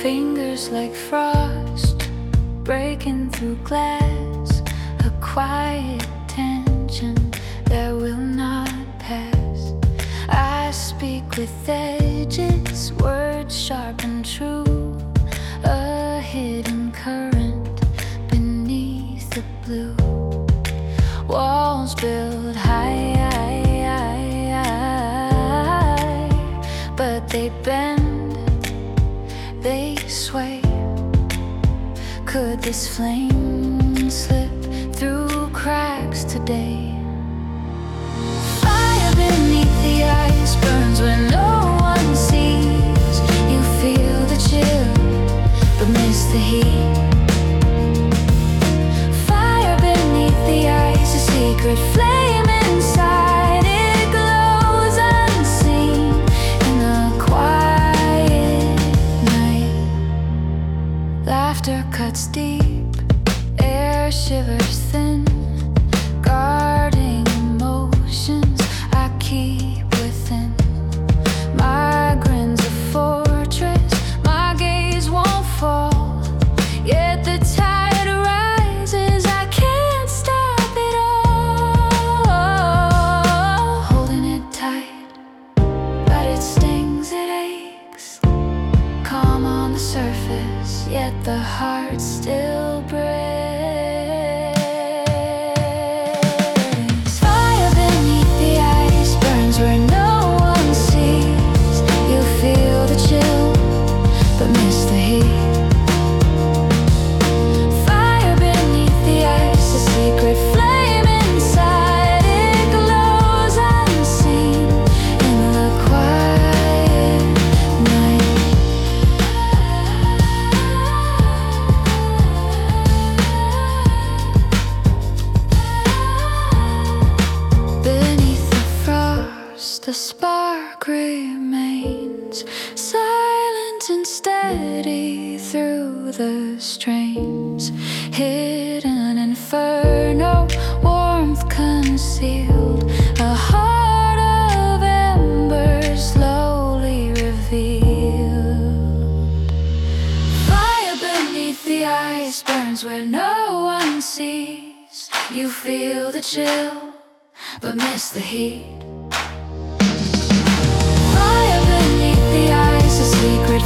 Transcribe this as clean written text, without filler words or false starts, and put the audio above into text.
fingers like frost breaking through glass, a quiet tension that will not pass. I speak with edges, words sharp and true, a hidden current beneath the blue. Walls built high, but they bend, they sway. Could this flame slip through cracks today? Fire beneath the ice burns when no one sees. You feel the chill, but miss the heat. Fire beneath the ice, a secret flame inside. It glows unseen in the quiet night. Laughter cuts deep, air shivers thin, guarding emotions I keep within. My grin's a fortress, my gaze won't fall, yet the tide rises, I can't stop it all. Holding it tight, but it stings, it aches. Calm on the surface, yet the heart still breaks. Fire beneath the ice burns where no one sees. You feel the chill, but miss the heat. Fire beneath the ice, a secret flame inside. It glows unseen in the quiet night. Beneath the frost, a spark remains, silent and steady through the strains. Hidden inferno, warmth concealed, a heart of embers slowly revealed. Fire beneath the ice burns where no one sees. You feel the chill, but miss the heat. Fire beneath the ice, a secret